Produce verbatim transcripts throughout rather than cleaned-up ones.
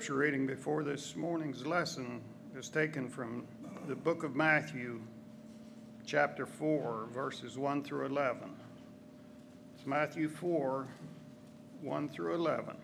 scripture reading before this morning's lesson is taken from the book of Matthew, chapter four, verses one through eleven. It's Matthew four, one through eleven.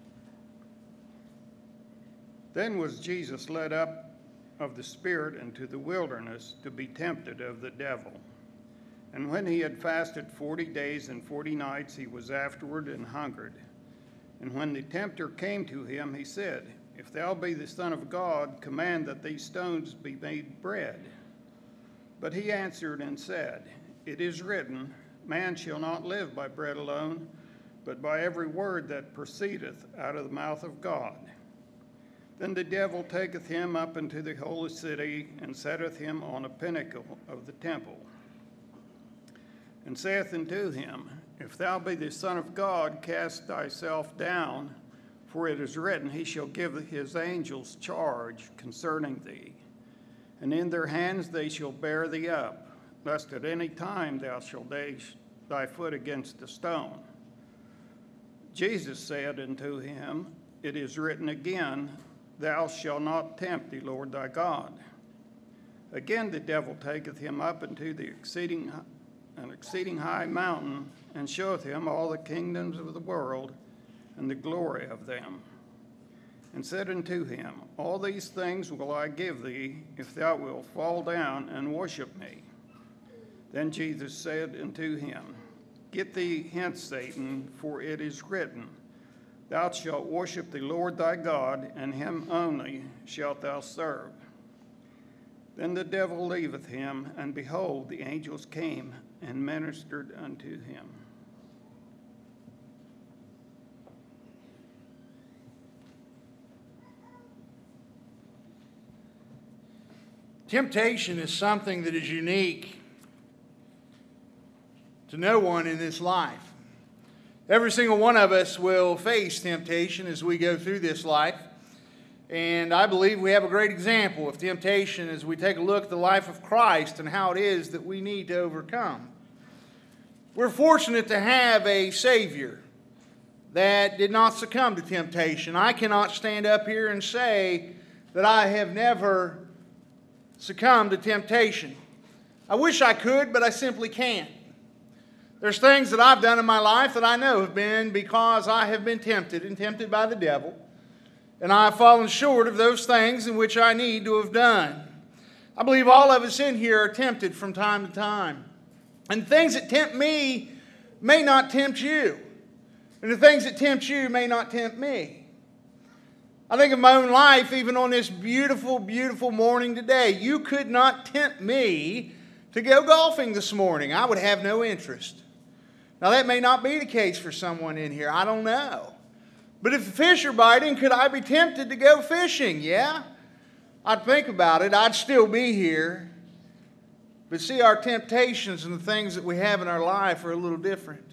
Then was Jesus led up of the Spirit into the wilderness to be tempted of the devil. And when he had fasted forty days and forty nights, he was afterward and hungered. And when the tempter came to him, he said, If thou be the Son of God, command that these stones be made bread. But he answered and said, It is written, Man shall not live by bread alone, but by every word that proceedeth out of the mouth of God. Then the devil taketh him up into the holy city, and setteth him on a pinnacle of the temple, and saith unto him, If thou be the Son of God, cast thyself down, for it is written, He shall give his angels charge concerning thee, and in their hands they shall bear thee up, lest at any time thou shalt dash thy foot against a stone. Jesus said unto him, It is written again, Thou shalt not tempt the Lord thy God. Again the devil taketh him up into the exceeding an exceeding high mountain, and showeth him all the kingdoms of the world and the glory of them, and said unto him, All these things will I give thee, if thou wilt fall down and worship me. Then Jesus said unto him, Get thee hence, Satan, for it is written, Thou shalt worship the Lord thy God, and him only shalt thou serve. Then the devil leaveth him, and behold, the angels came and ministered unto him. Temptation is something that is unique to no one in this life. Every single one of us will face temptation as we go through this life. And I believe we have a great example of temptation as we take a look at the life of Christ and how it is that we need to overcome. We're fortunate to have a Savior that did not succumb to temptation. I cannot stand up here and say that I have never succumbed to temptation. I wish I could, but I simply can't. There's things that I've done in my life that I know have been because I have been tempted and tempted by the devil. And I have fallen short of those things in which I need to have done. I believe all of us in here are tempted from time to time. And things that tempt me may not tempt you. And the things that tempt you may not tempt me. I think of my own life, even on this beautiful, beautiful morning today. You could not tempt me to go golfing this morning. I would have no interest. Now, that may not be the case for someone in here. I don't know. But if the fish are biting, could I be tempted to go fishing? Yeah. I'd think about it. I'd still be here. But see, our temptations and the things that we have in our life are a little different.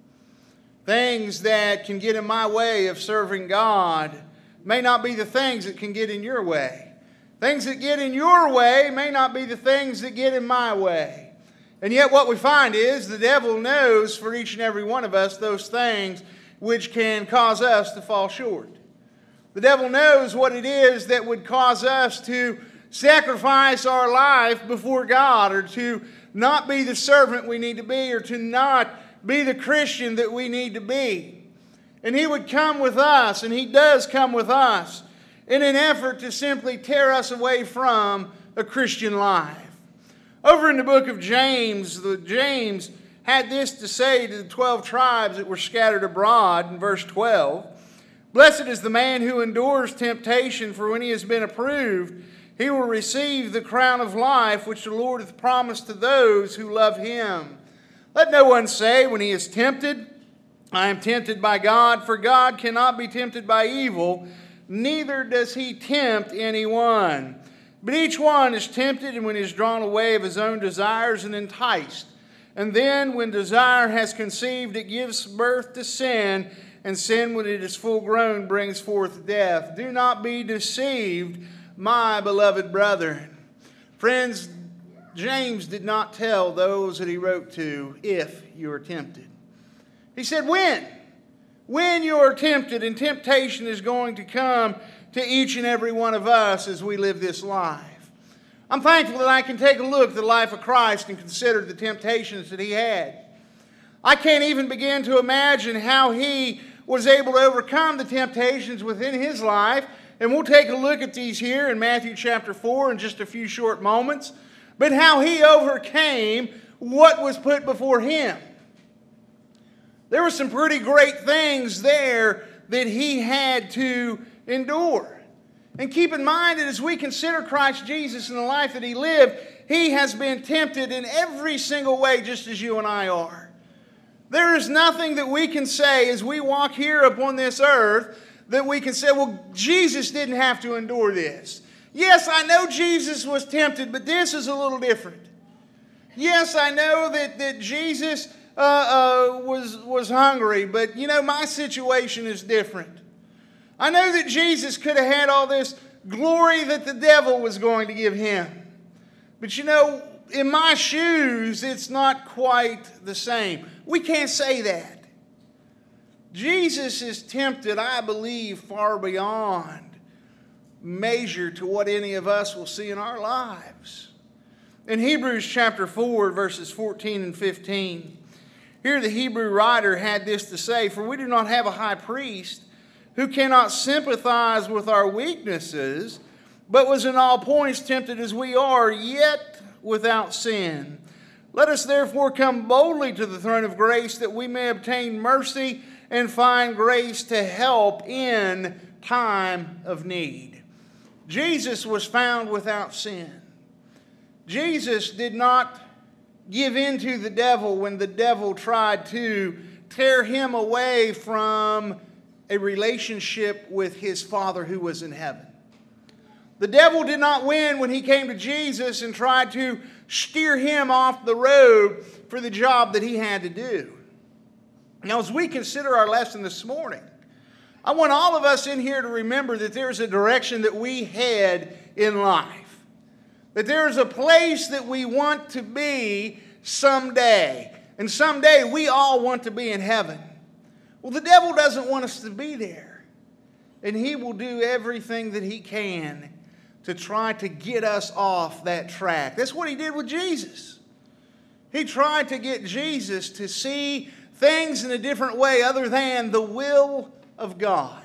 Things that can get in my way of serving God may not be the things that can get in your way. Things that get in your way may not be the things that get in my way. And yet what we find is the devil knows for each and every one of us those things which can cause us to fall short. The devil knows what it is that would cause us to sacrifice our life before God, or to not be the servant we need to be, or to not be the Christian that we need to be. And he would come with us, and he does come with us, in an effort to simply tear us away from a Christian life. Over in the book of James, the James had this to say to the twelve tribes that were scattered abroad in verse twelve. Blessed is the man who endures temptation, for when he has been approved, he will receive the crown of life which the Lord hath promised to those who love him. Let no one say when he is tempted, I am tempted by God, for God cannot be tempted by evil, neither does he tempt anyone. But each one is tempted, and when he is drawn away of his own desires and enticed. And then when desire has conceived, it gives birth to sin, and sin, when it is full grown, brings forth death. Do not be deceived, my beloved brethren. Friends, James did not tell those that he wrote to, if you are tempted. He said, when? When you are tempted, and temptation is going to come to each and every one of us as we live this life. I'm thankful that I can take a look at the life of Christ and consider the temptations that he had. I can't even begin to imagine how he was able to overcome the temptations within his life. And we'll take a look at these here in Matthew chapter four in just a few short moments. But how he overcame what was put before him. There were some pretty great things there that he had to endure. And keep in mind that as we consider Christ Jesus and the life that he lived, he has been tempted in every single way just as you and I are. There is nothing that we can say as we walk here upon this earth that we can say, well, Jesus didn't have to endure this. Yes, I know Jesus was tempted, but this is a little different. Yes, I know that, that Jesus uh, uh, was, was hungry, but you know, my situation is different. I know that Jesus could have had all this glory that the devil was going to give him. But you know, in my shoes, it's not quite the same. We can't say that. Jesus is tempted, I believe, far beyond measure to what any of us will see in our lives. In Hebrews chapter four, verses fourteen and fifteen, here the Hebrew writer had this to say, "For we do not have a high priest who cannot sympathize with our weaknesses, but was in all points tempted as we are, yet without sin. Let us therefore come boldly to the throne of grace, that we may obtain mercy and find grace to help in time of need." Jesus was found without sin. Jesus did not give in to the devil when the devil tried to tear him away from a relationship with his Father who was in heaven. The devil did not win when he came to Jesus and tried to steer him off the road for the job that he had to do. Now, as we consider our lesson this morning, I want all of us in here to remember that there's a direction that we head in life. That there's a place that we want to be someday. And someday we all want to be in heaven. Well, the devil doesn't want us to be there. And he will do everything that he can to try to get us off that track. That's what he did with Jesus. He tried to get Jesus to see things in a different way other than the will of God.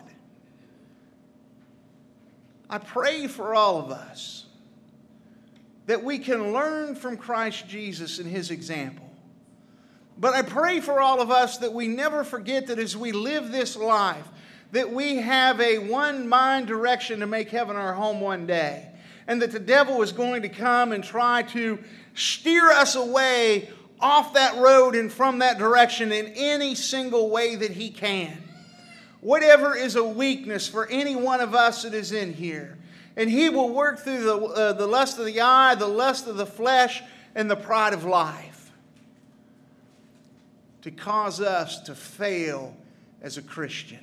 I pray for all of us that we can learn from Christ Jesus and his example. But I pray for all of us that we never forget that as we live this life, that we have a one mind direction to make heaven our home one day. And that the devil is going to come and try to steer us away off that road and from that direction in any single way that he can. Whatever is a weakness for any one of us that is in here. And he will work through the, uh, the lust of the eye, the lust of the flesh, and the pride of life to cause us to fail as a Christian.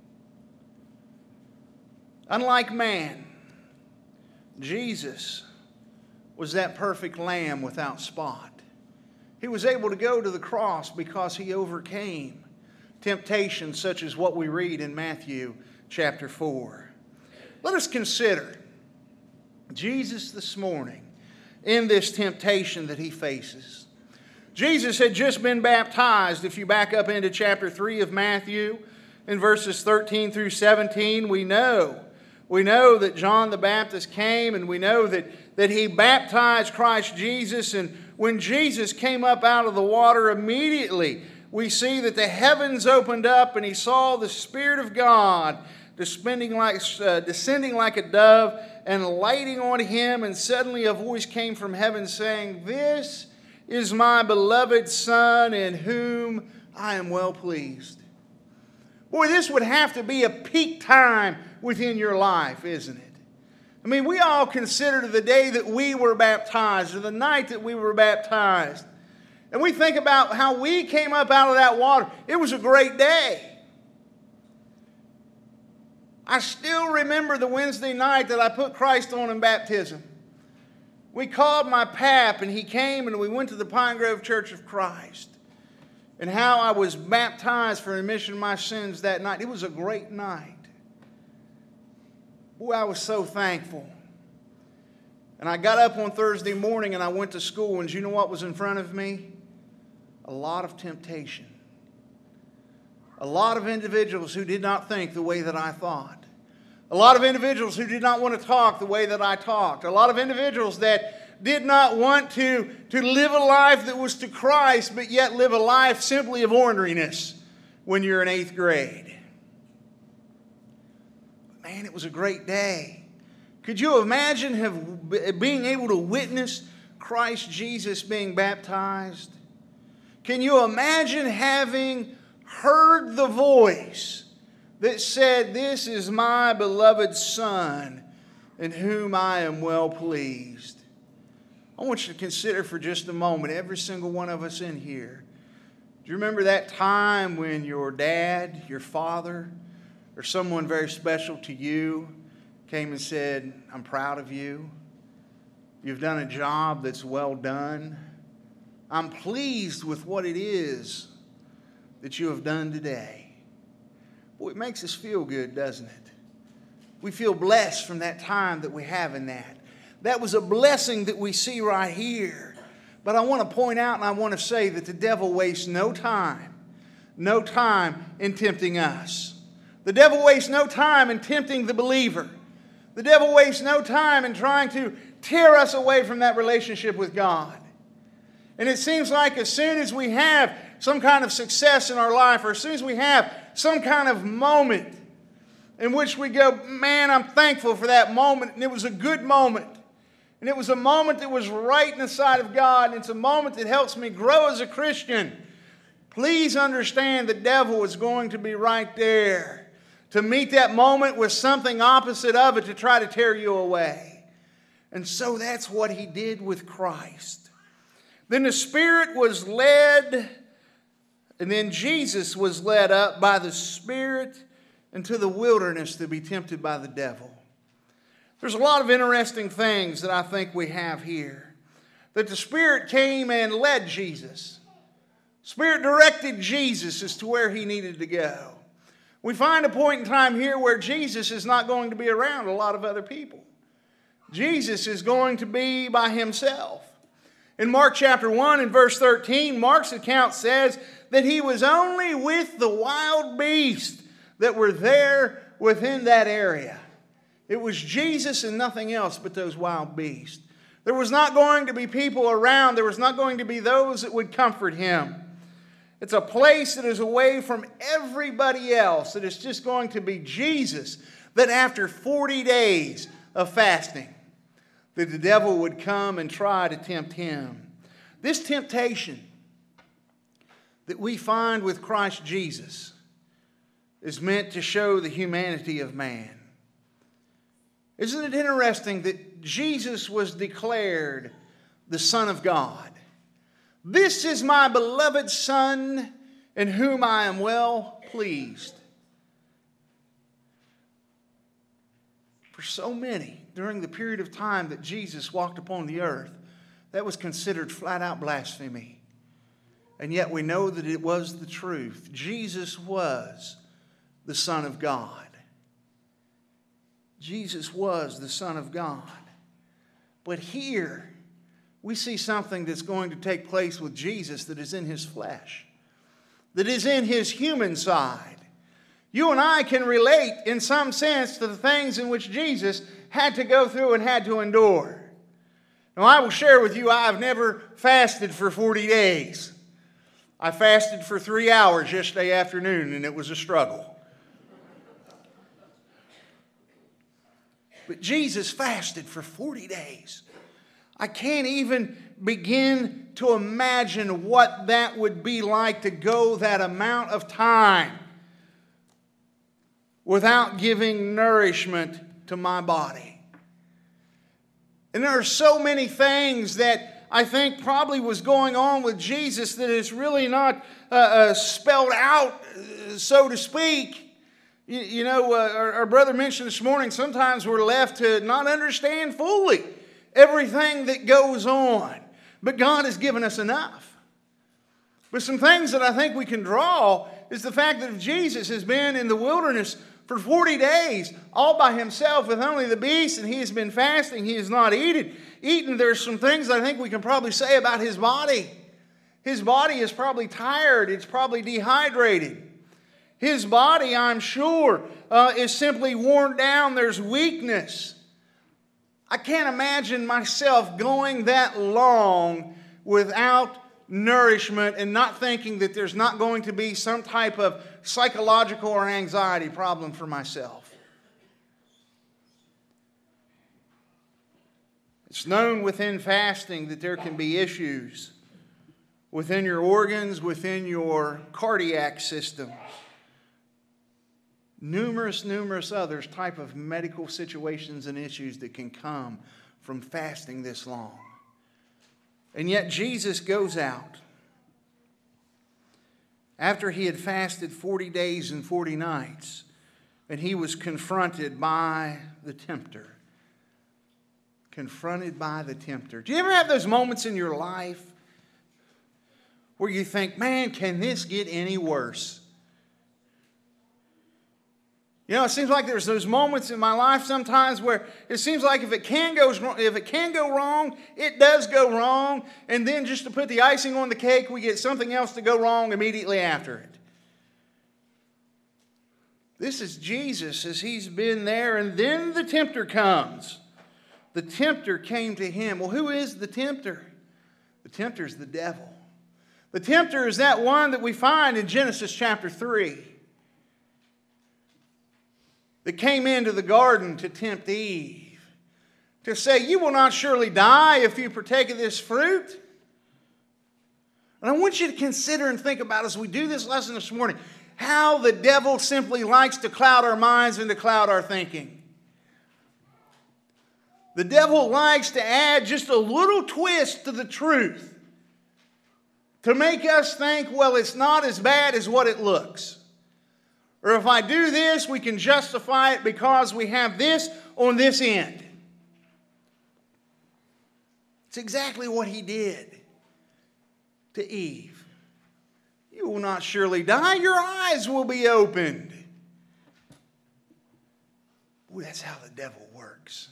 Unlike man, Jesus was that perfect lamb without spot. He was able to go to the cross because he overcame temptations such as what we read in Matthew chapter four. Let us consider Jesus this morning in this temptation that he faces. Jesus had just been baptized. If you back up into chapter three of Matthew, in verses thirteen through seventeen, we know We know that John the Baptist came, and we know that, that he baptized Christ Jesus. And when Jesus came up out of the water, immediately we see that the heavens opened up, and he saw the Spirit of God descending like, uh, descending like a dove and lighting on him. And suddenly a voice came from heaven saying, "This is my beloved Son, in whom I am well pleased." Boy, this would have to be a peak time within your life, isn't it? I mean, we all consider the day that we were baptized, or the night that we were baptized. And we think about how we came up out of that water. It was a great day. I still remember the Wednesday night that I put Christ on in baptism. We called my pap, and he came, and we went to the Pine Grove Church of Christ. And how I was baptized for remission of my sins that night. It was a great night. boy, I was so thankful. And I got up on Thursday morning and I went to school, and you know what was in front of me? A lot of temptation. A lot of individuals who did not think the way that I thought. A lot of individuals who did not want to talk the way that I talked. A lot of individuals that did not want to, to live a life that was to Christ, but yet live a life simply of orneriness when you're in eighth grade. Man, it was a great day. Could you imagine have, being able to witness Christ Jesus being baptized? Can you imagine having heard the voice that said, "This is my beloved Son, in whom I am well pleased"? I want you to consider for just a moment, every single one of us in here. Do you remember that time when your dad, your father, or someone very special to you came and said, "I'm proud of you. You've done a job that's well done. I'm pleased with what it is that you have done today"? Boy, it makes us feel good, doesn't it? We feel blessed from that time that we have in that. That was a blessing that we see right here. But I want to point out and I want to say that the devil wastes no time, no time in tempting us. The devil wastes no time in tempting the believer. The devil wastes no time in trying to tear us away from that relationship with God. And it seems like as soon as we have some kind of success in our life, or as soon as we have some kind of moment in which we go, "Man, I'm thankful for that moment, and it was a good moment. And it was a moment that was right in the sight of God, and it's a moment that helps me grow as a Christian." Please understand the devil is going to be right there to meet that moment with something opposite of it to try to tear you away. And so that's what he did with Christ. Then the Spirit was led, and then Jesus was led up by the Spirit into the wilderness to be tempted by the devil. There's a lot of interesting things that I think we have here. That the Spirit came and led Jesus. Spirit directed Jesus as to where he needed to go. We find a point in time here where Jesus is not going to be around a lot of other people. Jesus is going to be by himself. In Mark chapter one and verse thirteen, Mark's account says that he was only with the wild beasts that were there within that area. It was Jesus and nothing else but those wild beasts. There was not going to be people around. There was not going to be those that would comfort him. It's a place that is away from everybody else. That it's just going to be Jesus. That after forty days of fasting, that the devil would come and try to tempt him. This temptation that we find with Christ Jesus is meant to show the humanity of man. Isn't it interesting that Jesus was declared the Son of God? "This is my beloved Son, in whom I am well pleased." For so many, during the period of time that Jesus walked upon the earth, that was considered flat out blasphemy. And yet we know that it was the truth. Jesus was the Son of God. Jesus was the Son of God. But here, we see something that's going to take place with Jesus that is in his flesh, that is in his human side. You and I can relate in some sense to the things in which Jesus had to go through and had to endure. Now, I will share with you, I've never fasted for forty days. I fasted for three hours yesterday afternoon, and it was a struggle. But Jesus fasted for forty days. I can't even begin to imagine what that would be like to go that amount of time without giving nourishment to my body. And there are so many things that I think probably was going on with Jesus that is really not uh, uh, spelled out, uh, so to speak. You, you know, uh, our, our brother mentioned this morning, sometimes we're left to not understand fully everything that goes on. But God has given us enough. But some things that I think we can draw is the fact that if Jesus has been in the wilderness For forty days, all by himself with only the beast, and he has been fasting. He has not eaten. Eaten, there's some things I think we can probably say about his body. His body is probably tired. It's probably dehydrated. His body, I'm sure, uh, is simply worn down. There's weakness. I can't imagine myself going that long without nourishment and not thinking that there's not going to be some type of psychological or anxiety problem for myself. It's known within fasting that there can be issues within your organs, within your cardiac system. Numerous, numerous others type of medical situations and issues that can come from fasting this long. And yet Jesus goes out after he had fasted forty days and forty nights, and he was confronted by the tempter. Confronted by the tempter. Do you ever have those moments in your life where you think, man, can this get any worse? You know, it seems like there's those moments in my life sometimes where it seems like if it can go if it can go wrong, it does go wrong. And then just to put the icing on the cake, we get something else to go wrong immediately after it. This is Jesus as he's been there, and then the tempter comes. The tempter came to him. Well, who is the tempter? The tempter is the devil. The tempter is that one that we find in Genesis chapter three. That came into the garden to tempt Eve, to say, you will not surely die if you partake of this fruit. And I want you to consider and think about, as we do this lesson this morning, how the devil simply likes to cloud our minds and to cloud our thinking. The devil likes to add just a little twist to the truth to make us think, well, it's not as bad as what it looks. Or if I do this, we can justify it because we have this on this end. It's exactly what he did to Eve. You will not surely die. Your eyes will be opened. Boy, that's how the devil works.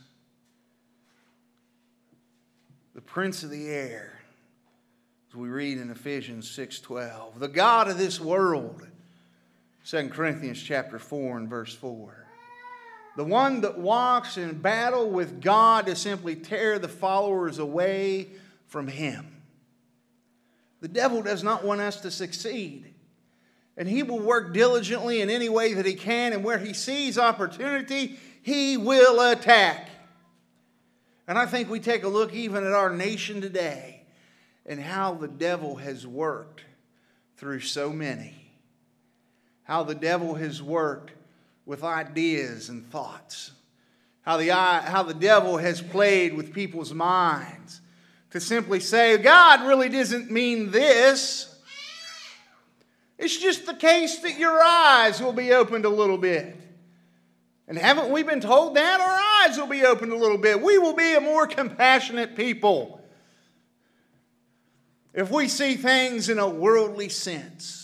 The prince of the air, as we read in Ephesians six twelve, the God of this world, Second Corinthians chapter four and verse four. The one that walks in battle with God to simply tear the followers away from him. The devil does not want us to succeed. And he will work diligently in any way that he can. And where he sees opportunity, he will attack. And I think we take a look even at our nation today and how the devil has worked through so many. How the devil has worked with ideas and thoughts. How the, how the devil has played with people's minds to simply say, God really doesn't mean this. It's just the case that your eyes will be opened a little bit. And haven't we been told that? Our eyes will be opened a little bit. We will be a more compassionate people if we see things in a worldly sense.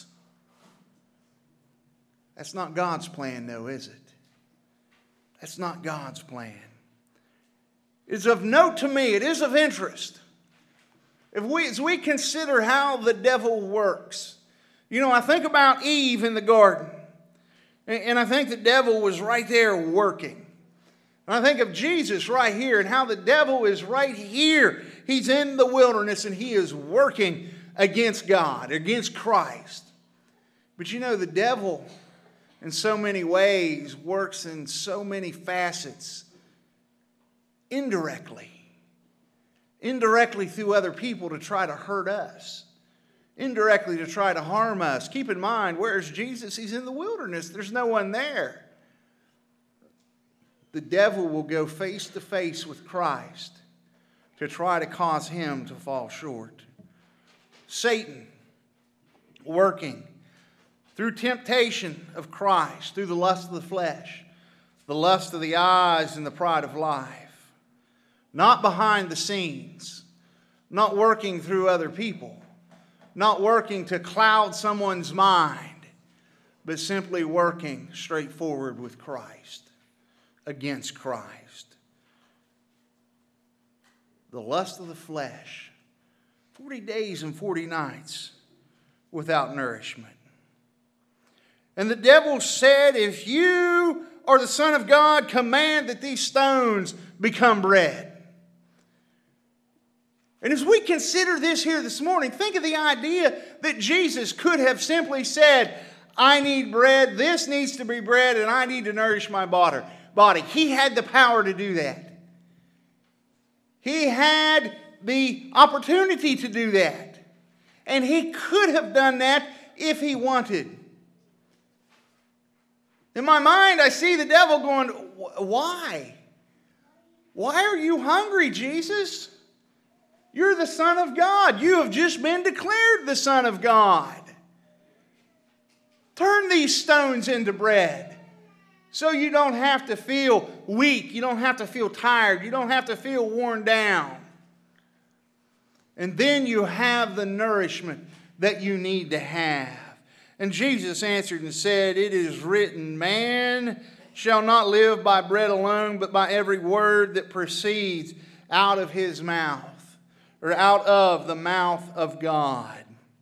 That's not God's plan, though, is it? That's not God's plan. It's of note to me. It is of interest. If we, as we consider how the devil works, you know, I think about Eve in the garden, and, and I think the devil was right there working. And I think of Jesus right here and how the devil is right here. He's in the wilderness and he is working against God, against Christ. But you know, the devil, in so many ways, works in so many facets indirectly. Indirectly through other people to try to hurt us. Indirectly to try to harm us. Keep in mind, where's Jesus? He's in the wilderness. There's no one there. The devil will go face to face with Christ to try to cause him to fall short. Satan working through temptation of Christ, through the lust of the flesh, the lust of the eyes, and the pride of life. Not behind the scenes, not working through other people, not working to cloud someone's mind, but simply working straight forward with Christ, against Christ. The lust of the flesh, forty days and forty nights without nourishment. And the devil said, if you are the Son of God, command that these stones become bread. And as we consider this here this morning, think of the idea that Jesus could have simply said, I need bread, this needs to be bread, and I need to nourish my body. He had the power to do that. He had the opportunity to do that. And he could have done that if he wanted. In my mind, I see the devil going, why? Why are you hungry, Jesus? You're the Son of God. You have just been declared the Son of God. Turn these stones into bread so you don't have to feel weak. You don't have to feel tired. You don't have to feel worn down. And then you have the nourishment that you need to have. And Jesus answered and said, it is written, man shall not live by bread alone, but by every word that proceeds out of his mouth, or out of the mouth of God.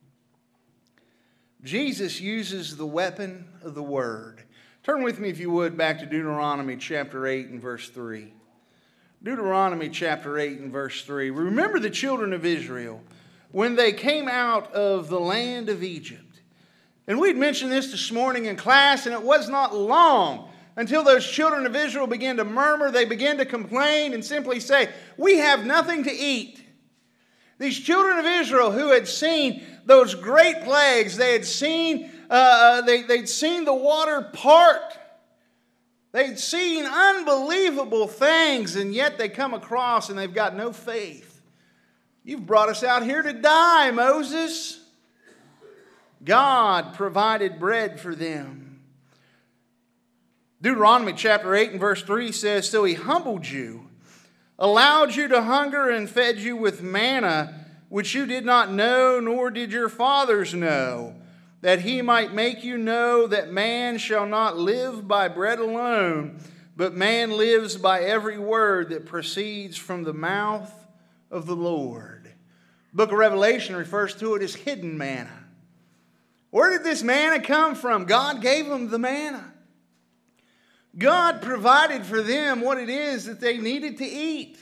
Jesus uses the weapon of the word. Turn with me, if you would, back to Deuteronomy chapter eight and verse three. Deuteronomy chapter eight and verse three. Remember the children of Israel when they came out of the land of Egypt. And we'd mentioned this this morning in class, and it was not long until those children of Israel began to murmur. They began to complain and simply say, we have nothing to eat. These children of Israel who had seen those great plagues, they had seen, uh, they, they'd seen the water part. They'd seen unbelievable things, and yet they come across and they've got no faith. You've brought us out here to die, Moses. God provided bread for them. Deuteronomy chapter eight and verse three says, so he humbled you, allowed you to hunger, and fed you with manna, which you did not know, nor did your fathers know, that he might make you know that man shall not live by bread alone, but man lives by every word that proceeds from the mouth of the Lord. The book of Revelation refers to it as hidden manna. Where did this manna come from? God gave them the manna. God provided for them what it is that they needed to eat.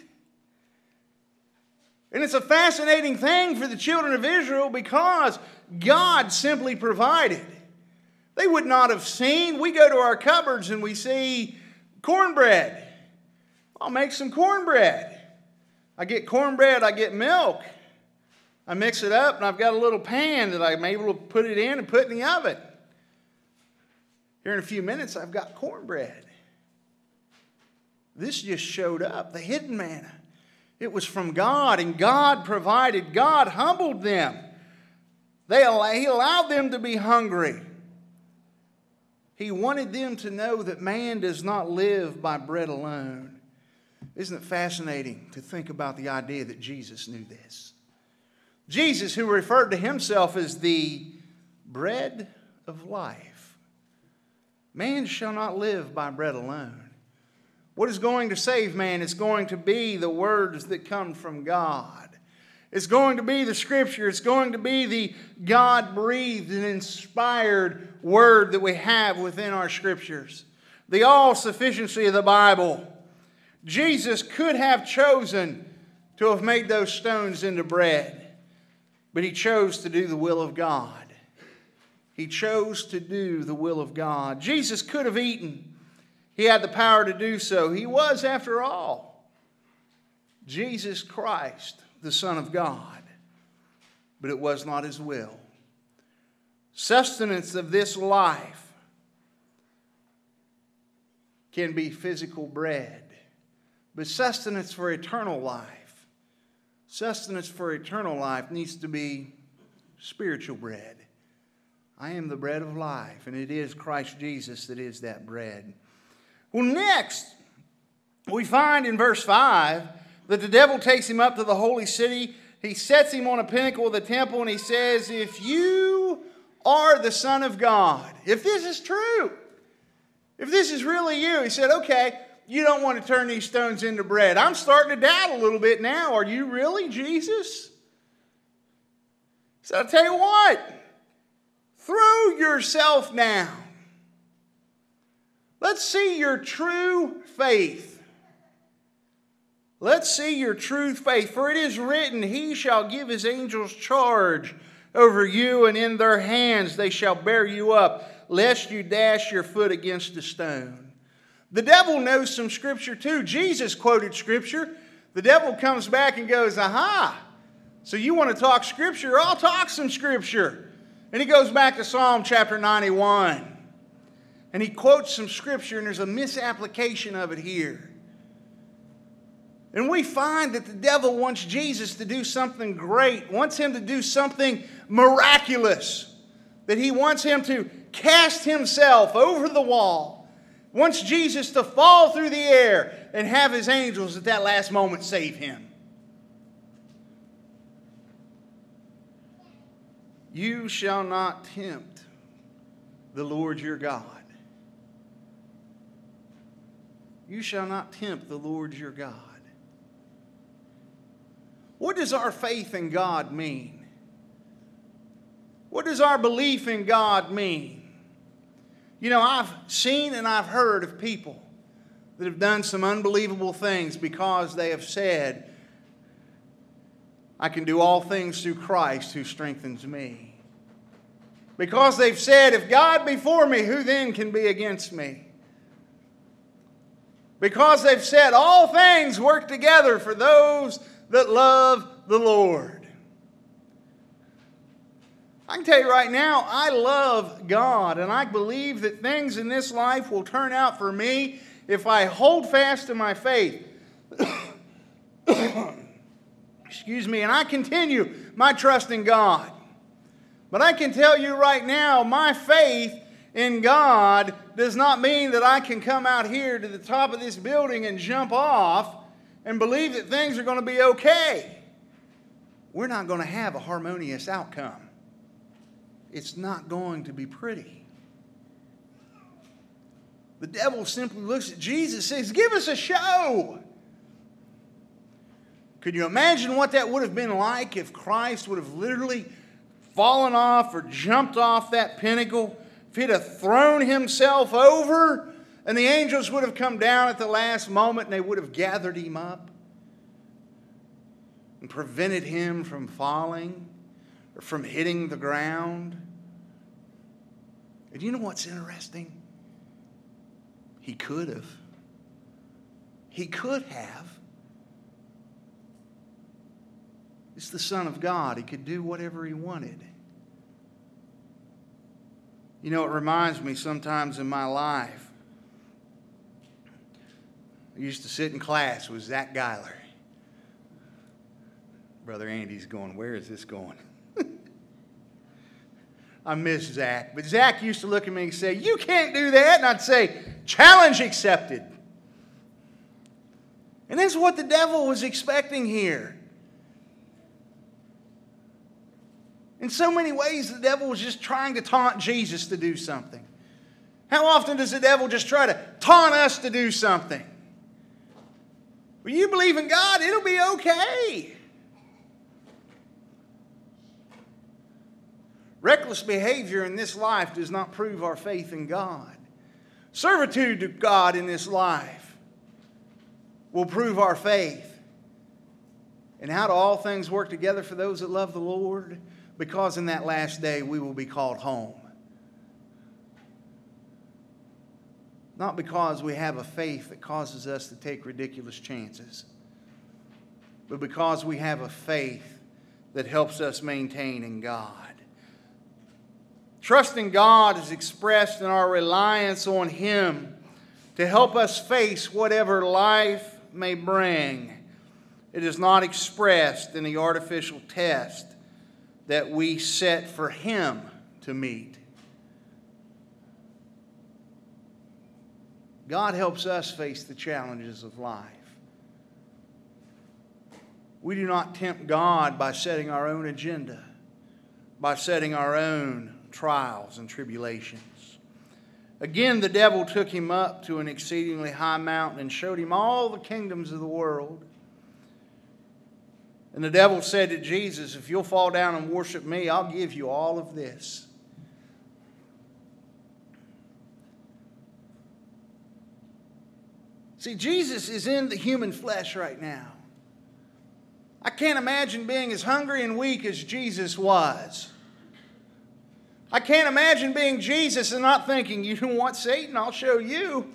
And it's a fascinating thing for the children of Israel because God simply provided. They would not have seen. We go to our cupboards and we see cornbread. I'll make some cornbread. I get cornbread, I get milk. I mix it up and I've got a little pan that I'm able to put it in and put in the oven. Here in a few minutes, I've got cornbread. This just showed up, the hidden manna. It was from God, and God provided. God humbled them. They, He allowed them to be hungry. He wanted them to know that man does not live by bread alone. Isn't it fascinating to think about the idea that Jesus knew this? Jesus, who referred to himself as the bread of life. Man shall not live by bread alone. What is going to save man? It's going to be the words that come from God. It's going to be the Scripture. It's going to be the God-breathed and inspired word that we have within our Scriptures. The all-sufficiency of the Bible. Jesus could have chosen to have made those stones into bread. But he chose to do the will of God. He chose to do the will of God. Jesus could have eaten. He had the power to do so. He was, after all, Jesus Christ, the Son of God. But it was not his will. Sustenance of this life can be physical bread. But sustenance for eternal life, sustenance for eternal life needs to be spiritual bread. I am the bread of life, and it is Christ Jesus that is that bread. Well, next, we find in verse five that the devil takes him up to the holy city. He sets him on a pinnacle of the temple, and he says, if you are the Son of God, if this is true, if this is really you, he said, okay, you don't want to turn these stones into bread. I'm starting to doubt a little bit now. Are you really Jesus? So I'll tell you what, throw yourself down. Let's see your true faith. Let's see your true faith. For it is written, he shall give his angels charge over you, and in their hands they shall bear you up, lest you dash your foot against a stone. The devil knows some scripture too. Jesus quoted scripture. The devil comes back and goes, aha, so you want to talk scripture? I'll talk some scripture. And he goes back to Psalm chapter ninety-one. And he quotes some scripture, and there's a misapplication of it here. And we find that the devil wants Jesus to do something great, wants him to do something miraculous, that he wants him to cast himself over the wall, wants Jesus to fall through the air and have his angels at that last moment save him. You shall not tempt the Lord your God. You shall not tempt the Lord your God. What does our faith in God mean? What does our belief in God mean? You know, I've seen and I've heard of people that have done some unbelievable things because they have said, I can do all things through Christ who strengthens me. Because they've said, if God be for me, who then can be against me? Because they've said, all things work together for those that love the Lord. I can tell you right now, I love God, and I believe that things in this life will turn out for me if I hold fast to my faith. Excuse me, and I continue my trust in God. But I can tell you right now, my faith in God does not mean that I can come out here to the top of this building and jump off and believe that things are going to be okay. We're not going to have a harmonious outcome. It's not going to be pretty. The devil simply looks at Jesus and says, give us a show. Could you imagine what that would have been like if Christ would have literally fallen off or jumped off that pinnacle? If he'd have thrown himself over and the angels would have come down at the last moment and they would have gathered him up and prevented him from falling or from hitting the ground. And you know what's interesting? He could have. He could have. It's the Son of God. He could do whatever he wanted. You know, it reminds me sometimes in my life. I used to sit in class with Zach Geiler. Brother Andy's going, where is this going? I miss Zach. But Zach used to look at me and say, you can't do that. And I'd say, challenge accepted. And that's what the devil was expecting here. In so many ways, the devil was just trying to taunt Jesus to do something. How often does the devil just try to taunt us to do something? When you believe in God, it'll be okay. Reckless behavior in this life does not prove our faith in God. Servitude to God in this life will prove our faith. And how do all things work together for those that love the Lord? Because in that last day we will be called home. Not because we have a faith that causes us to take ridiculous chances, but because we have a faith that helps us maintain in God. Trusting God is expressed in our reliance on Him to help us face whatever life may bring. It is not expressed in the artificial test that we set for Him to meet. God helps us face the challenges of life. We do not tempt God by setting our own agenda, by setting our own trials and tribulations. Again, the devil took him up to an exceedingly high mountain and showed him all the kingdoms of the world. And the devil said to Jesus, if you'll fall down and worship me, I'll give you all of this. See, Jesus is in the human flesh right now. I can't imagine being as hungry and weak as Jesus was. I can't imagine being Jesus and not thinking, you don't want Satan, I'll show you.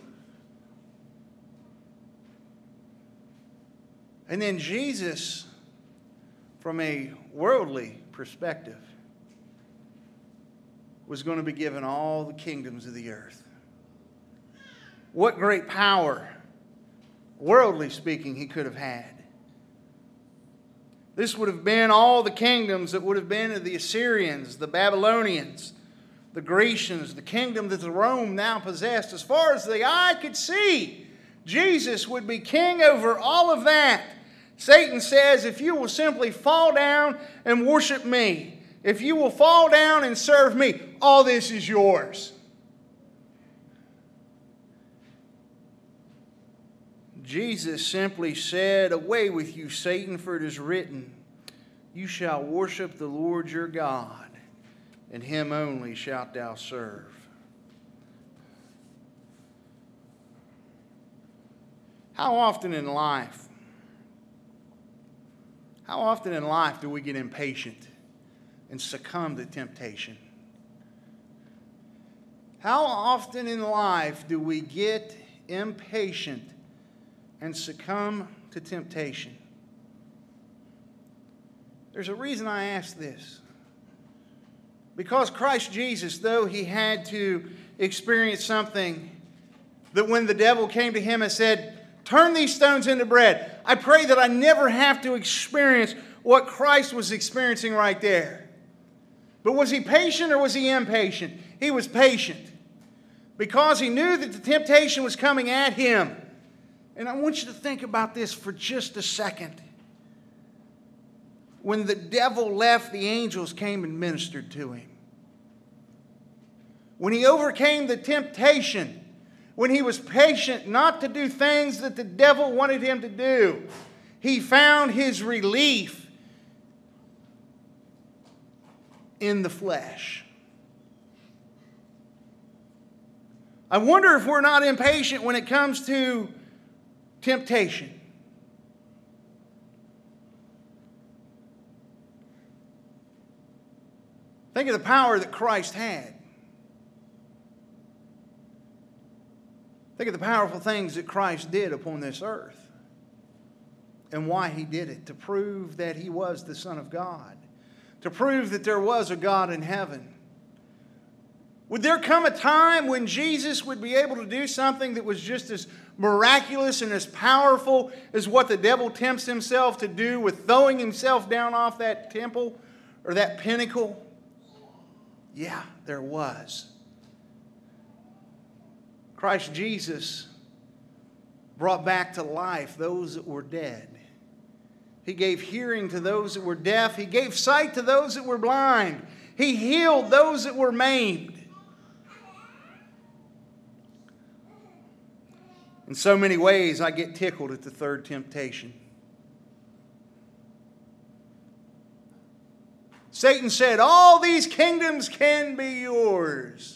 And then Jesus, from a worldly perspective, was going to be given all the kingdoms of the earth. What great power, worldly speaking, he could have had. This would have been all the kingdoms that would have been of the Assyrians, the Babylonians, the Grecians, the kingdom that the Rome now possessed. As far as the eye could see, Jesus would be king over all of that. Satan says, if you will simply fall down and worship me, if you will fall down and serve me, all this is yours. Jesus simply said, away with you, Satan, for it is written, you shall worship the Lord your God, and him only shalt thou serve. How often in life, how often in life do we get impatient and succumb to temptation? How often in life do we get impatient and succumb to temptation? There's a reason I ask this. Because Christ Jesus, though he had to experience something that when the devil came to him and said, turn these stones into bread, I pray that I never have to experience what Christ was experiencing right there. But was he patient or was he impatient? He was patient. Because he knew that the temptation was coming at him. And I want you to think about this for just a second. When the devil left, the angels came and ministered to him. When he overcame the temptation, when he was patient not to do things that the devil wanted him to do, he found his relief in the flesh. I wonder if we're not impatient when it comes to temptation. Think of the power that Christ had. Think of the powerful things that Christ did upon this earth. And why he did it. To prove that he was the Son of God. To prove that there was a God in heaven. Would there come a time when Jesus would be able to do something that was just as miraculous and as powerful as what the devil tempts himself to do with throwing himself down off that temple or that pinnacle? Yeah, there was. Christ Jesus brought back to life those that were dead. He gave hearing to those that were deaf. He gave sight to those that were blind. He healed those that were maimed. In so many ways, I get tickled at the third temptation. Satan said, all these kingdoms can be yours.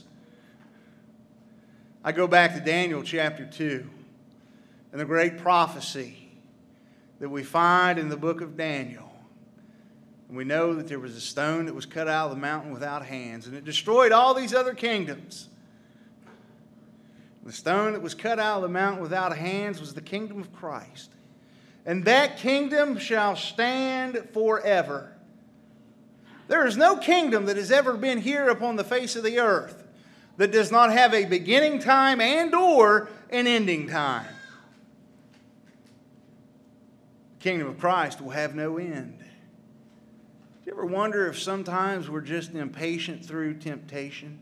I go back to Daniel chapter two and the great prophecy that we find in the book of Daniel. And we know that there was a stone that was cut out of the mountain without hands, and it destroyed all these other kingdoms. The stone that was cut out of the mountain without hands was the kingdom of Christ. And that kingdom shall stand forever. There is no kingdom that has ever been here upon the face of the earth that does not have a beginning time and or an ending time. The kingdom of Christ will have no end. Do you ever wonder if sometimes we're just impatient through temptation?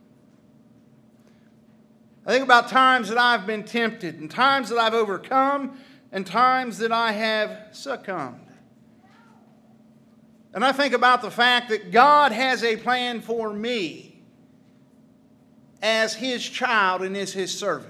I think about times that I've been tempted, and times that I've overcome, and times that I have succumbed. And I think about the fact that God has a plan for me. as His child and as His servant.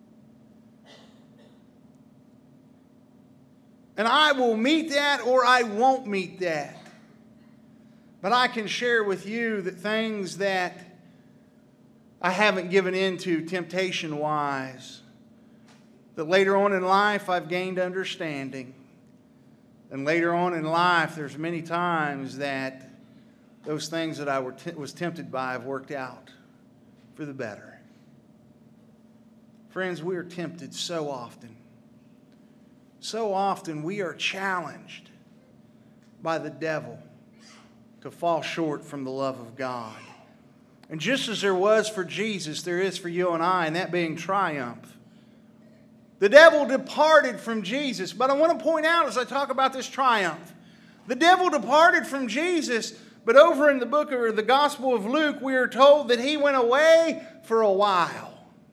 And I will meet that or I won't meet that. But I can share with you that things that I haven't given into temptation-wise, that later on in life I've gained understanding. And later on in life there's many times that those things that I were t- was tempted by have worked out for the better. Friends, we are tempted so often. So often we are challenged by the devil to fall short from the love of God. And just as there was for Jesus, there is for you and I, and that being triumph. The devil departed from Jesus. But I want to point out as I talk about this triumph, the devil departed from Jesus, but over in the book or the Gospel of Luke, we are told that he went away for a while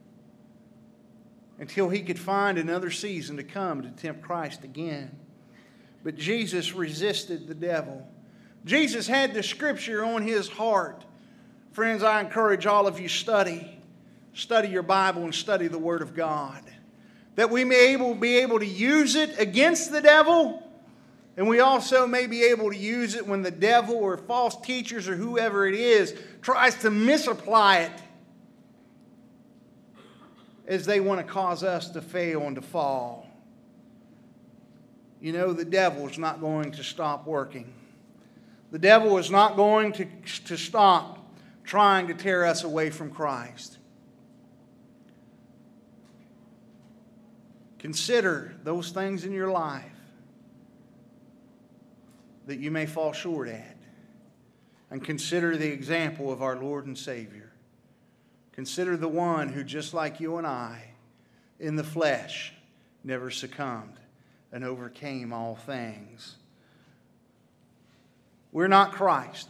until he could find another season to come to tempt Christ again. But Jesus resisted the devil. Jesus had the Scripture on His heart. Friends, I encourage all of you, study. Study your Bible and study the Word of God. That we may able, be able to use it against the devil, and we also may be able to use it when the devil or false teachers or whoever it is tries to misapply it as they want to cause us to fail and to fall. You know, the devil is not going to stop working. The devil is not going to, to stop trying to tear us away from Christ. Consider those things in your life that you may fall short at. And consider the example of our Lord and Savior. Consider the one who, just like you and I, in the flesh, never succumbed and overcame all things. We're not Christ,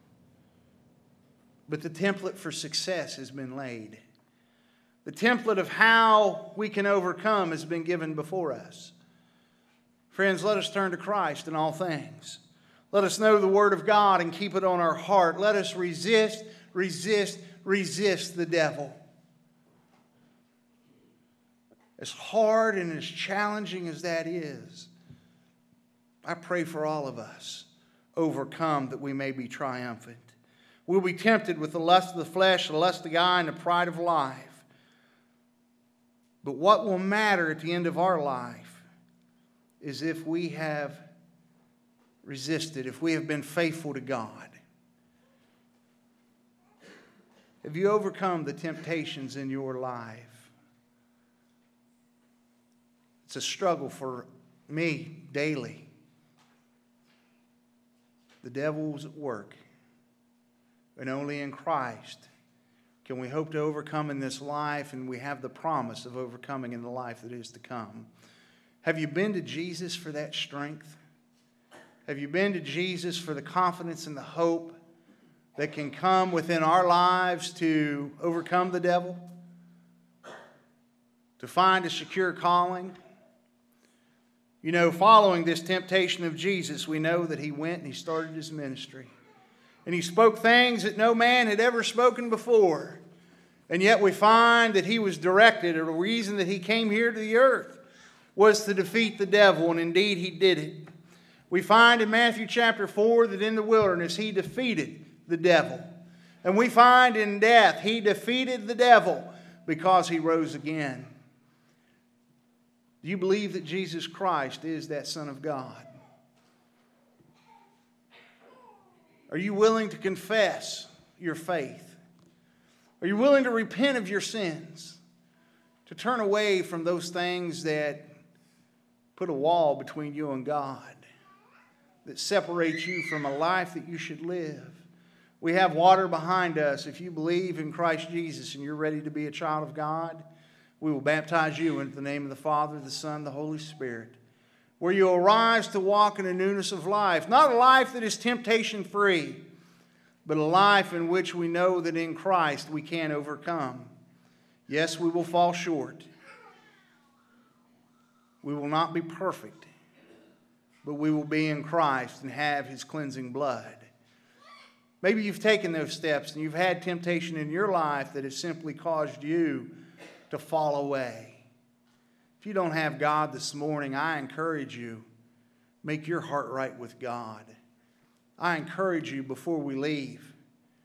but the template for success has been laid. The template of how we can overcome has been given before us. Friends, let us turn to Christ in all things. Let us know the Word of God and keep it on our heart. Let us resist, resist, resist the devil. As hard and as challenging as that is, I pray for all of us, overcome that we may be triumphant. We'll be tempted with the lust of the flesh, the lust of the eye, and the pride of life. But what will matter at the end of our life is if we have resisted, if we have been faithful to God. Have you overcome the temptations in your life? It's a struggle for me daily. The devil's at work. And only in Christ can we hope to overcome in this life, and we have the promise of overcoming in the life that is to come. Have you been to Jesus for that strength? Have you been to Jesus for the confidence and the hope that can come within our lives to overcome the devil? To find a secure calling? You know, following this temptation of Jesus, we know that He went and He started His ministry. And He spoke things that no man had ever spoken before. And yet we find that He was directed, or the reason that He came here to the earth was to defeat the devil, and indeed He did it. We find in Matthew chapter four that in the wilderness He defeated the devil. And we find in death He defeated the devil because He rose again. Do you believe that Jesus Christ is that Son of God? Are you willing to confess your faith? Are you willing to repent of your sins? To turn away from those things that put a wall between you and God, that separate you from a life that you should live? We have water behind us. If you believe in Christ Jesus and you're ready to be a child of God, we will baptize you into the name of the Father, the Son, the Holy Spirit, where you will rise to walk in a newness of life. Not a life that is temptation-free, but a life in which we know that in Christ we can overcome. Yes, we will fall short. We will not be perfect, but we will be in Christ and have His cleansing blood. Maybe you've taken those steps and you've had temptation in your life that has simply caused you to fall away. If you don't have God this morning, I encourage you, make your heart right with God. I encourage you before we leave,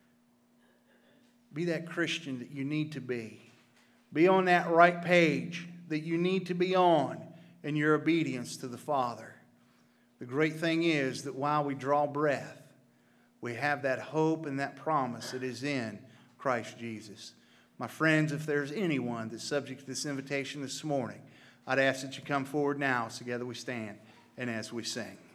be that Christian that you need to be. Be on that right page that you need to be on in your obedience to the Father. The great thing is that while we draw breath, we have that hope and that promise that is in Christ Jesus. My friends, if there's anyone that's subject to this invitation this morning, I'd ask that you come forward now as together we stand and as we sing.